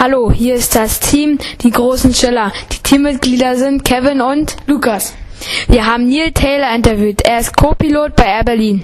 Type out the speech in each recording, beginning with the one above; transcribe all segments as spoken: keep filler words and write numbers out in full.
Hallo, hier ist das Team, die großen Schiller. Die Teammitglieder sind Kevin und Lukas. Wir haben Neil Taylor interviewt. Er ist Co-Pilot bei Air Berlin.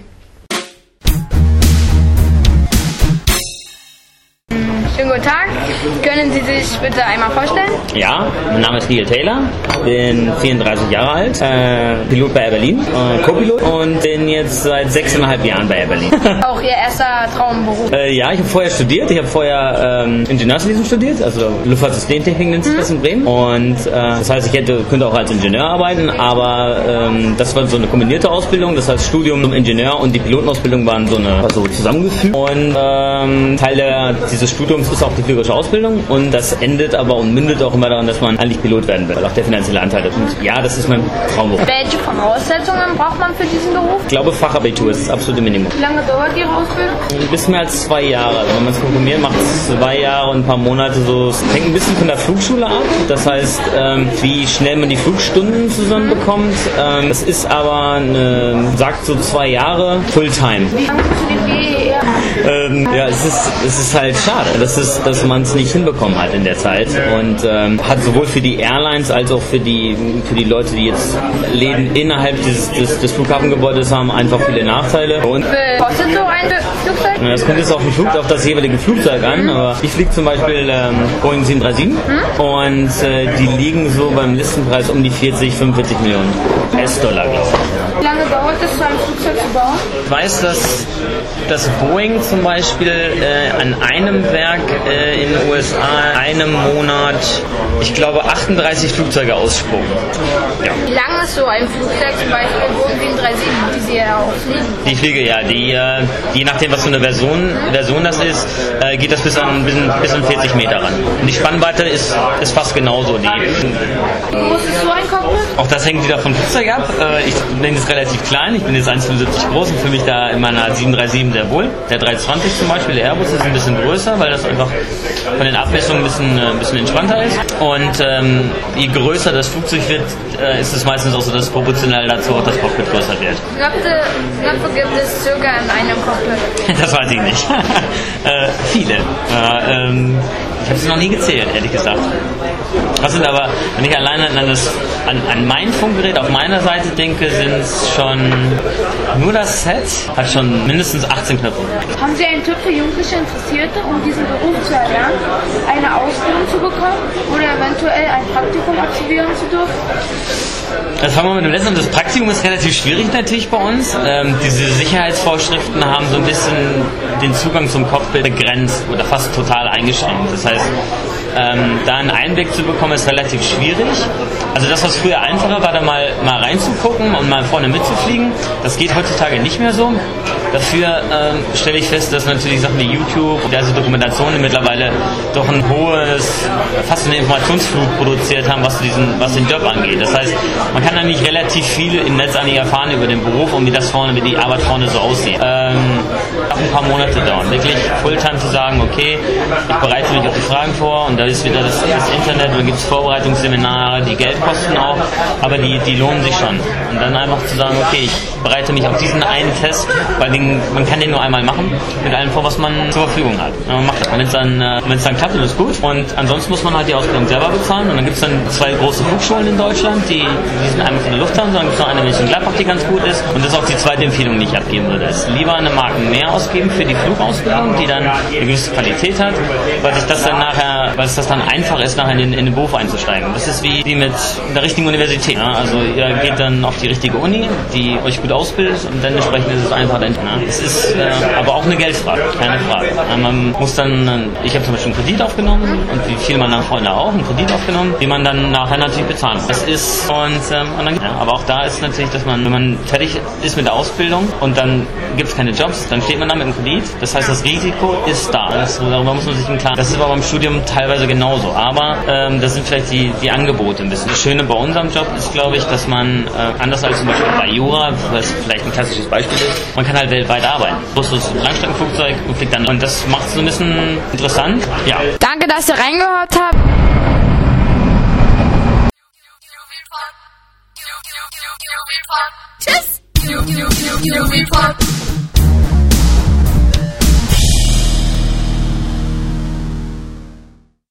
Schönen guten Tag. Können Sie sich bitte einmal vorstellen? Ja, mein Name ist Neil Taylor, bin vierunddreißig Jahre alt, äh, Pilot bei Air Berlin, äh, Co-Pilot und bin jetzt seit sechseinhalb Jahren bei Air Berlin. Auch Ihr erster Traumberuf? äh, ja, ich habe vorher studiert, ich habe vorher ähm, Ingenieurswesen studiert, also Luftfahrtsystemtechnik nennt sich das in Bremen. Und äh, das heißt, ich hätte, könnte auch als Ingenieur arbeiten, aber ähm, das war so eine kombinierte Ausbildung, das heißt Studium zum Ingenieur und die Pilotenausbildung waren so eine also zusammengefügt. Und ähm, Teil der, dieses Studiums ist auch die fliegerische Ausbildung und das endet aber und mündet auch immer daran, dass man eigentlich Pilot werden will, weil auch der finanzielle Anteil ist. Und ja, das ist mein Traumberuf. Welche Voraussetzungen braucht man für diesen Beruf? Ich glaube, Fachabitur ist das absolute Minimum. Wie lange dauert Ihre Ausbildung? Ein bisschen mehr als zwei Jahre. Also wenn man es komprimiert, macht es zwei Jahre und ein paar Monate so. Es hängt ein bisschen von der Flugschule ab. Das heißt, ähm, wie schnell man die Flugstunden zusammenbekommt. Ähm, das ist aber, eine, sagt so zwei Jahre Fulltime. Wie lange zu den G E? Ähm, ja, es ist, es ist halt schade, das ist, dass man es nicht hinbekommen hat in der Zeit und ähm, hat sowohl für die Airlines als auch für die für die Leute, die jetzt Läden innerhalb des, des, des Flughafengebäudes haben, einfach viele Nachteile. Und Wie kostet so ein Flugzeug? das kommt jetzt auf, den Flug, auf das jeweilige Flugzeug an, aber ich fliege zum Beispiel ähm, Boeing sieben drei sieben mhm. und äh, die liegen so beim Listenpreis um die vierzig, fünfundvierzig Millionen U S-Dollar, glaube ich. Wie lange dauert es, so ein Flugzeug zu bauen? Ich weiß, dass, dass Boeing zum Beispiel äh, an einem Werk äh, in den U S A einem Monat, ich glaube, achtunddreißig Flugzeuge ausspucken. Ja. Wie lang ist so ein Flugzeug, zum Beispiel Boeing sieben drei sieben, die Sie ja auch fliegen? Die Fliege, ja, die, äh, je nachdem, was für eine Version, Version das ist, äh, geht das bis an, bis, bis an vierzig Meter ran. Und die Spannweite ist, ist fast genauso. Die, Wie groß ist so ein Cockpit? Auch das hängt wieder vom Flugzeug ab. Äh, ich bin jetzt relativ klein, ich bin jetzt eins Komma fünfundsiebzig groß und fühle mich da in meiner sieben drei sieben sehr wohl. Der drei zwanzig zum Beispiel, der Airbus, ist ein bisschen größer, weil das einfach von den Abmessungen ein bisschen, ein bisschen entspannter ist. Und ähm, je größer das Flugzeug wird, äh, ist es meistens auch so, dass proportional dazu auch das Cockpit größer wird. Knöpfe gibt es circa in einem Cockpit? Das weiß ich nicht. äh, viele. Äh, ähm, ich habe sie noch nie gezählt, ehrlich gesagt. Das sind aber, wenn ich alleine an, das, an, an mein Funkgerät auf meiner Seite denke, sind es schon, nur das Set hat schon mindestens achtzehn Knöpfe. Haben Sie einen Tipp für jugendliche Interessierte, um diesen Beruf zu erlernen, eine Ausbildung zu bekommen oder eventuell ein Praktikum absolvieren zu dürfen? Das fangen wir mit dem letzten an. Das Praktikum ist relativ schwierig natürlich bei uns. Ähm, diese Sicherheitsvorschriften haben so ein bisschen den Zugang zum Cockpit begrenzt oder fast total eingeschränkt. Das heißt, ähm, da einen Einblick zu bekommen, ist relativ schwierig. Also das, was früher einfacher war, da mal, mal reinzugucken und mal vorne mitzufliegen, das geht heutzutage nicht mehr so. Dafür ähm, stelle ich fest, dass natürlich Sachen wie YouTube und also Dokumentationen mittlerweile doch ein hohes, fast eine Informationsflut produziert haben, was diesen, was den Job angeht. Das heißt, man kann eigentlich relativ viel im Netz eigentlich erfahren über den Beruf und wie das vorne, wie die Arbeit vorne so aussieht. Ähm, auch ein paar Monate dauern. Wirklich Fulltime zu sagen, okay, ich bereite mich auf die Fragen vor und da ist wieder das, das Internet und da gibt es Vorbereitungsseminare, die Geld kosten auch, aber die, die lohnen sich schon. Und dann einfach zu sagen, okay, ich bereite mich auf diesen einen Test, weil den, man kann den nur einmal machen, mit allem vor, was man zur Verfügung hat. Ja, man macht das. Wenn es dann, äh, wenn es dann klappt, dann ist gut. Und ansonsten muss man halt die Ausbildung selber bezahlen. Und dann gibt es dann zwei große Flugschulen in Deutschland, die, die sind einmal von der Lufthansa, dann gibt es noch eine in Gladbach, die ganz gut ist. Und das ist auch die zweite Empfehlung, die ich abgeben würde. Es ist lieber eine Marke mehr ausgeben für die Flugausbildung, die dann eine gewisse Qualität hat, weil sich das dann nachher, weil es das dann einfach ist, nachher in den, in den Beruf einzusteigen. Das ist wie, wie mit der richtigen Universität. Ja? Also ihr geht dann auf die richtige Uni, die euch gut ausbildet und dann entsprechend ist es einfach dann. Ja? Es ist äh, aber auch eine Geldfrage, keine Frage. Ja, man muss dann, ich habe zum Beispiel einen Kredit aufgenommen und wie viele meiner Freunde auch, einen Kredit aufgenommen, den man dann nachher natürlich bezahlen muss. Das ist und, ähm, und dann, ja, aber auch da ist natürlich, dass man, wenn man fertig ist mit der Ausbildung und dann gibt es keine Jobs, dann steht man da mit einem Kredit. Das heißt, das Risiko ist da. Das, darüber muss man sich im Klaren. Das ist aber beim Studium teilweise genauso. Aber ähm, das sind vielleicht die, die Angebote ein bisschen. Das Schöne bei unserem Job ist, glaube ich, dass man äh, anders als zum Beispiel bei Jura, was vielleicht ein klassisches Beispiel ist, man kann halt weltweit arbeiten. Großes Langstreckenflugzeug und fliegt dann. Und das macht es so ein bisschen interessant. Ja. Danke, dass ihr reingehört habt. Tschüss.